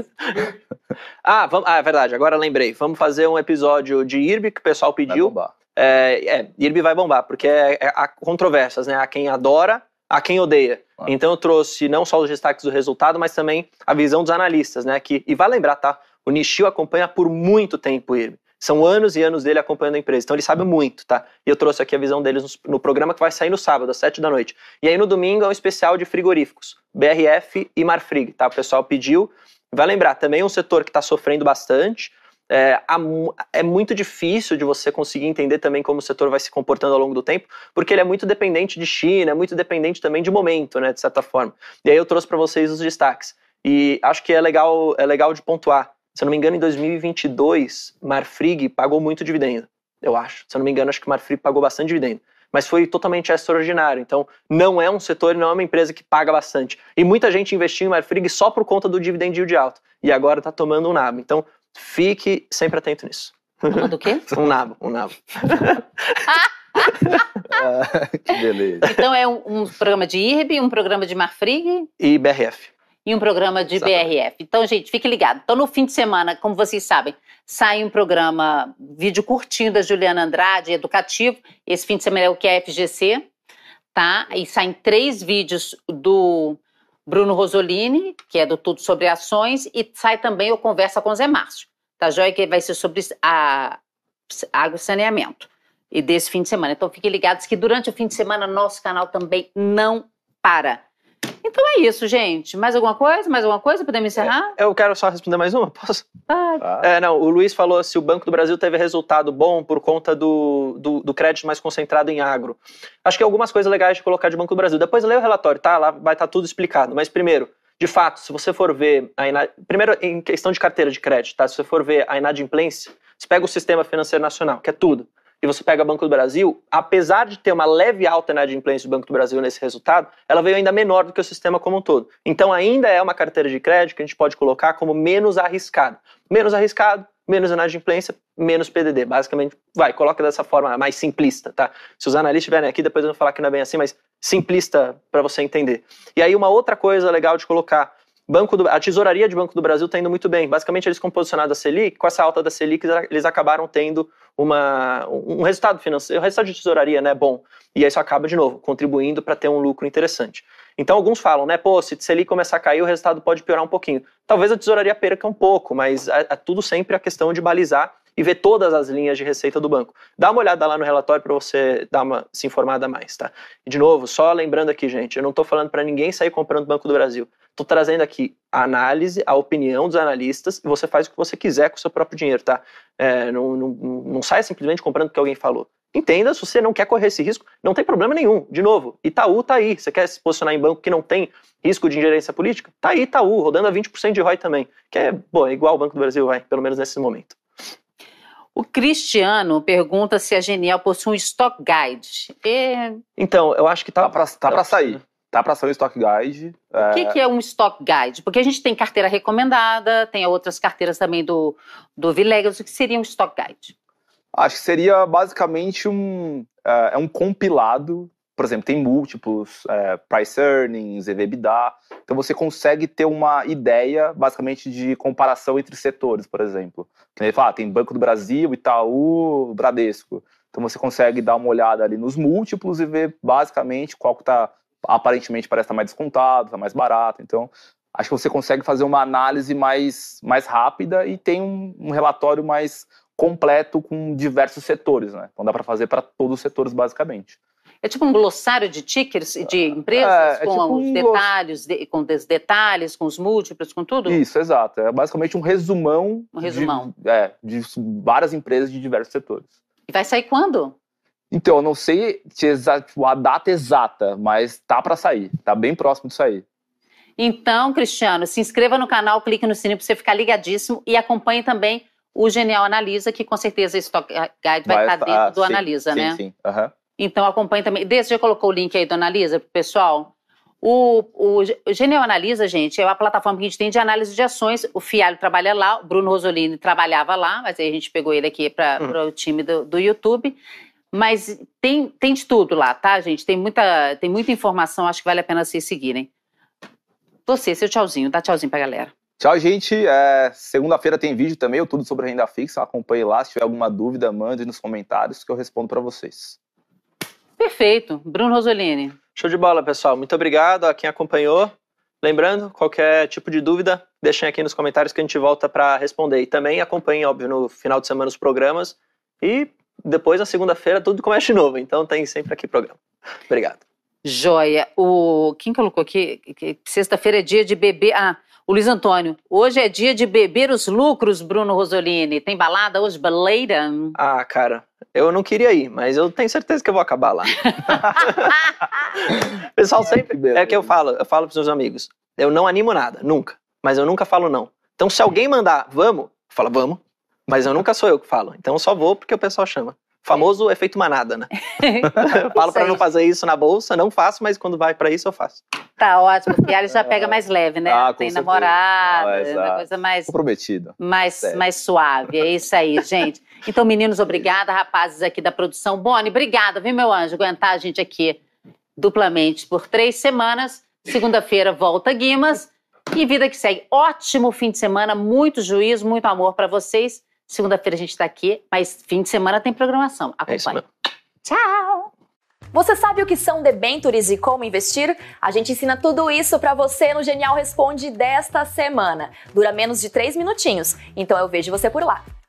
É verdade, agora lembrei. Vamos fazer um episódio de IRB que o pessoal pediu. Vai bombar. IRB vai bombar, porque há controvérsias, né? Há quem adora, há quem odeia. Então eu trouxe não só os destaques do resultado, mas também a visão dos analistas, né? E vai lembrar, tá? O Nishio acompanha por muito tempo ele. São anos e anos dele acompanhando a empresa. Então ele sabe muito, tá? E eu trouxe aqui a visão deles no programa que vai sair no sábado, às 7 da noite. E aí no domingo é um especial de frigoríficos. BRF e Marfrig, tá? O pessoal pediu. Vai lembrar, também é um setor que está sofrendo bastante. É muito difícil de você conseguir entender também como o setor vai se comportando ao longo do tempo, porque ele é muito dependente de China, é muito dependente também de momento, né? De certa forma. E aí eu trouxe para vocês os destaques. E acho que é legal de pontuar. Se eu não me engano, em 2022, Marfrig pagou muito dividendo, eu acho. Se eu não me engano, acho que Marfrig pagou bastante dividendo. Mas foi totalmente extraordinário. Então, não é um setor e não é uma empresa que paga bastante. E muita gente investiu em Marfrig só por conta do dividend yield alto. E agora está tomando um nabo. Então, fique sempre atento nisso. Uma do quê? Um nabo. Que beleza. Então, é um programa de IRB, um programa de Marfrig... E BRF. E um programa de BRF. Então, gente, fique ligado. Então, no fim de semana, como vocês sabem, sai um programa, vídeo curtinho da Juliana Andrade, educativo. Esse fim de semana é o que é FGC, tá? E saem 3 vídeos do Bruno Rosolini, que é do Tudo Sobre Ações, e sai também o Conversa com Zé Márcio, tá joia? Que vai ser sobre a água e saneamento. E desse fim de semana. Então, fiquem ligados que durante o fim de semana, nosso canal também não para. Então é isso, gente. Mais alguma coisa? Podemos encerrar? Eu quero só responder mais uma, posso? Vai. Não, o Luiz falou se o Banco do Brasil teve resultado bom por conta do crédito mais concentrado em agro. Acho que algumas coisas legais de colocar de Banco do Brasil. Depois lê o relatório, tá? Lá vai estar tudo explicado. Mas primeiro, de fato, se você for ver... Primeiro, em questão de carteira de crédito, tá? Se você for ver a inadimplência, você pega o Sistema Financeiro Nacional, que é tudo. E você pega o Banco do Brasil, apesar de ter uma leve alta na inadimplência do Banco do Brasil nesse resultado, ela veio ainda menor do que o sistema como um todo. Então ainda é uma carteira de crédito que a gente pode colocar como menos arriscado. Menos arriscado, menos inadimplência, menos PDD. Basicamente, coloca dessa forma mais simplista, tá? Se os analistas estiverem aqui, depois eu vou falar que não é bem assim, mas simplista para você entender. E aí uma outra coisa legal de colocar, a tesouraria de Banco do Brasil está indo muito bem. Basicamente, eles ficam posicionados a Selic, com essa alta da Selic, eles acabaram tendo um resultado financeiro, o resultado de tesouraria, né, bom. E isso acaba, de novo, contribuindo para ter um lucro interessante. Então, alguns falam, né, se Selic começar a cair, o resultado pode piorar um pouquinho. Talvez a tesouraria perca um pouco, mas é tudo sempre a questão de balizar e ver todas as linhas de receita do banco. Dá uma olhada lá no relatório para você se informar mais, tá? E de novo, só lembrando aqui, gente, eu não estou falando para ninguém sair comprando o Banco do Brasil. Estou trazendo aqui a análise, a opinião dos analistas, e você faz o que você quiser com o seu próprio dinheiro, tá? Não saia simplesmente comprando porque alguém falou. Entenda, se você não quer correr esse risco, não tem problema nenhum. De novo, Itaú tá aí. Você quer se posicionar em banco que não tem risco de ingerência política? Tá aí Itaú, rodando a 20% de ROI também. Que é igual o Banco do Brasil, pelo menos nesse momento. O Cristiano pergunta se a Genial possui um Stock Guide. Então, eu acho que tá para sair. Tá para sair o Stock Guide. O que é um Stock Guide? Porque a gente tem carteira recomendada, tem outras carteiras também do Vilegas. O que seria um Stock Guide? Acho que seria basicamente um compilado. Por exemplo, tem múltiplos, price earnings, EV/EBITDA. Então você consegue ter uma ideia, basicamente, de comparação entre setores, por exemplo. Ele fala, tem Banco do Brasil, Itaú, Bradesco. Então você consegue dar uma olhada ali nos múltiplos e ver, basicamente, qual que está, aparentemente, parece estar mais descontado, está mais barato. Então, acho que você consegue fazer uma análise mais rápida e tem um relatório mais completo com diversos setores, né? Então dá para fazer para todos os setores, basicamente. É tipo um glossário de tickers de empresas, com tipo os detalhes, com os detalhes, com os múltiplos, com tudo? Isso, exato. É basicamente um resumão. De várias empresas de diversos setores. E vai sair quando? Então, eu não sei a data exata, mas tá para sair. Tá bem próximo de sair. Então, Cristiano, se inscreva no canal, clique no sininho para você ficar ligadíssimo e acompanhe também o Genial Analisa, que com certeza esse Stock Guide vai estar dentro do Analisa, né? Sim. Uhum. Então acompanhe também. Você já colocou o link aí do Analisa pro pessoal? O Genial Analisa, gente, é uma plataforma que a gente tem de análise de ações. O Fialho trabalha lá, o Bruno Rosolini trabalhava lá, mas aí a gente pegou ele aqui para o time do YouTube. Mas tem de tudo lá, tá, gente? Tem muita informação, acho que vale a pena vocês seguirem. Você, seu tchauzinho, dá tchauzinho pra galera. Tchau, gente. Segunda-feira tem vídeo também, Tudo Sobre Renda Fixa. Acompanhe lá. Se tiver alguma dúvida, mande nos comentários que eu respondo para vocês. Perfeito. Bruno Rosolini. Show de bola, pessoal. Muito obrigado a quem acompanhou. Lembrando, qualquer tipo de dúvida, deixem aqui nos comentários que a gente volta para responder. E também acompanhem, óbvio, no final de semana os programas. E depois, na segunda-feira, tudo começa de novo. Então tem sempre aqui programa. Obrigado. Joia. Quem colocou aqui? Sexta-feira é dia de beber... O Luiz Antônio. Hoje é dia de beber os lucros, Bruno Rosolini. Tem balada hoje, baleira? Cara, eu não queria ir, mas eu tenho certeza que eu vou acabar lá. Pessoal, sempre... É o que eu falo pros meus amigos. Eu não animo nada, nunca. Mas eu nunca falo não. Então, se alguém mandar, vamos, fala, vamos. Mas eu nunca sou eu que falo. Então, eu só vou porque o pessoal chama. Famoso efeito manada, né? Eu falo pra não fazer isso na bolsa, não faço, mas quando vai pra isso, eu faço. Tá ótimo, porque aí já pega mais leve, né? Tem namorada, uma coisa mais... Comprometida. Mais suave, é isso aí, gente. Então, meninos, obrigada, rapazes aqui da produção. Boni, obrigada, viu, meu anjo, aguentar a gente aqui duplamente por 3 semanas. Segunda-feira volta Guimas e vida que segue. Ótimo fim de semana, muito juízo, muito amor pra vocês. Segunda-feira a gente tá aqui, mas fim de semana tem programação. Acompanhe. Tchau! Você sabe o que são debentures e como investir? A gente ensina tudo isso pra você no Genial Responde desta semana. Dura menos de 3 minutinhos, então eu vejo você por lá.